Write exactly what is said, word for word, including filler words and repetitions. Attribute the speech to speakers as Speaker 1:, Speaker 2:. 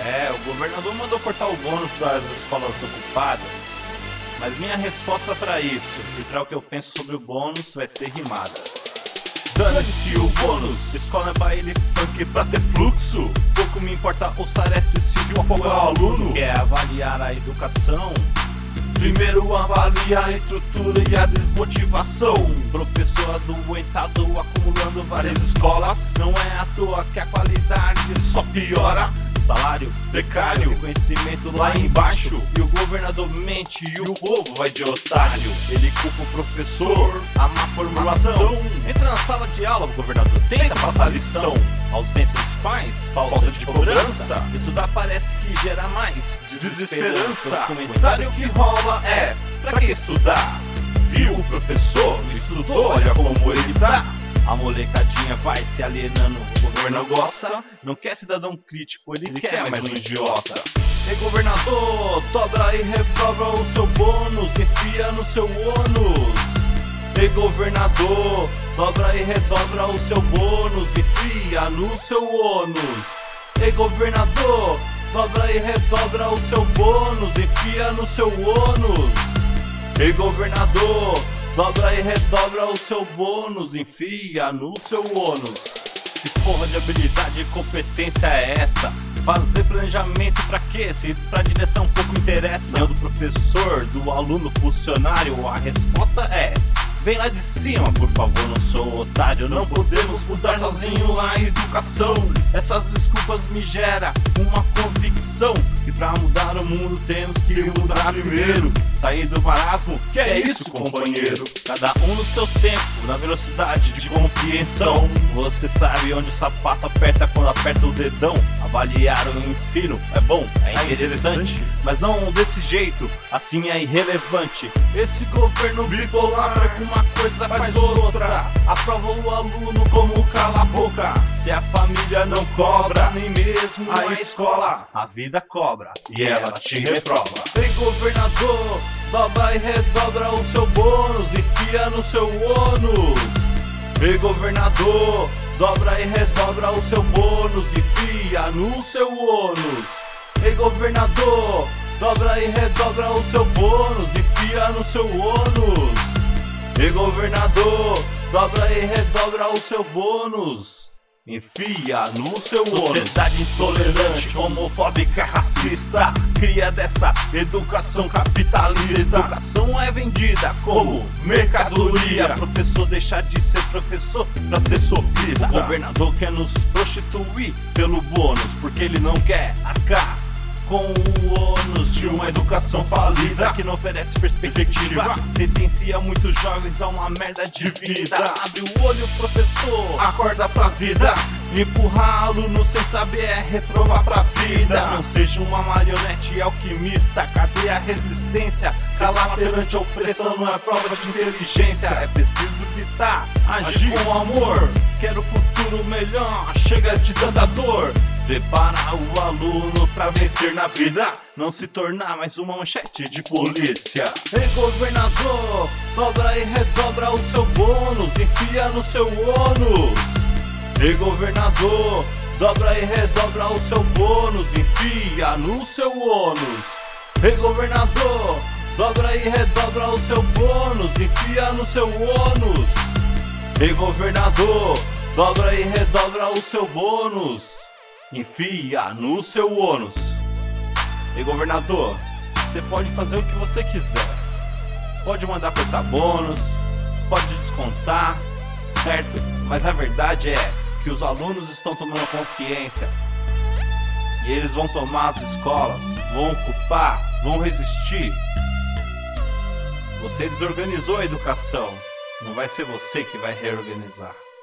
Speaker 1: É, o governador mandou cortar o bônus das escolas ocupadas, mas minha resposta pra isso, e pra o que eu penso sobre o bônus, vai ser rimada. Dane-se o bônus, escola é baile funk pra ter fluxo. Pouco me importa o Sareste se de um apoio ao aluno. Quer avaliar a educação? Primeiro avalia a estrutura e a desmotivação. Professor adoentado acumulando várias escolas. Não é à toa que a qualidade só piora. Salário precário, conhecimento lá embaixo. E o governador mente e o povo vai de otário. Ele culpa o professor, a má formulação. Entra na sala de aula, governador, tenta passar a lição. Ausência dos pais, falta de cobrança. Estudar parece que gera mais desesperança. O comentário que rola é, pra que estudar? Viu o professor, estudou, olha como ele tá. A molecadinha vai se alienando, o governo gosta. Não quer cidadão crítico, ele, ele quer mais um idiota. E governador, dobra e redobra o seu bônus, enfia no seu ônus. E governador, dobra e redobra o seu bônus, enfia no seu ônus. E governador, dobra e redobra o seu bônus, enfia no seu ônus. E governador, dobra e redobra o seu bônus, enfia no seu ônus. Que porra de habilidade e competência é essa? Fazer planejamento pra quê? Se pra direção pouco interessa. Não do professor, do aluno, funcionário, a resposta é: vem lá de cima, por favor, não sou otário. Não podemos mudar sozinho a educação. Essas desculpas me geram uma convicção que pra mudar o mundo temos que mudar primeiro. Sair do marasmo, que é isso, companheiro? Cada um no seu tempo, na velocidade de compreensão. Você sabe onde o sapato aperta quando aperta o dedão. Avaliar o ensino é bom, é interessante, mas não desse jeito, assim é irrelevante. Esse governo bipolar é com uma coisa faz outra. Aprova o aluno como cala a boca. Se a família não cobra, nem mesmo a escola, a vida cobra e ela te reprova. Ei governador, dobra e redobra o seu bônus, enfia no seu ônus. Ei governador, dobra e redobra o seu bônus, enfia no seu ônus. Ei governador, dobra e redobra o seu bônus, enfia no seu ônus. Ei governador, dobra e redobra o seu bônus, enfia no seu ônus. Sociedade intolerante, homofóbica, racista, cria dessa educação capitalista. Educação é vendida como mercadoria. Professor deixa de ser professor pra ser sofrida. O governador quer nos prostituir pelo bônus, porque ele não quer arcar com o ônus de uma educação falida que não oferece perspectiva, sentencia muitos jovens a uma merda de vida. Abre o olho, professor, acorda pra vida. Empurrar aluno sem saber é reprovar pra vida. Não seja uma marionete alquimista, cadê a resistência? Calar perante a opressão não é prova de inteligência. É preciso gritar, agir com amor. Quero futuro melhor, chega de tanta dor. Prepara o aluno pra vencer na vida, não se tornar mais uma manchete de polícia. Ei governador, dobra e redobra o seu bônus, enfia no seu ônus. Ei governador, dobra e redobra o seu bônus, enfia no seu ônus. Ei governador, dobra e redobra o seu bônus, enfia no seu ônus. Ei governador, dobra e redobra o seu bônus, enfia no seu ônus. E governador, você pode fazer o que você quiser. Pode mandar cortar bônus, pode descontar, certo? Mas a verdade é que os alunos estão tomando consciência. E eles vão tomar as escolas, vão ocupar, vão resistir. Você desorganizou a educação, não vai ser você que vai reorganizar.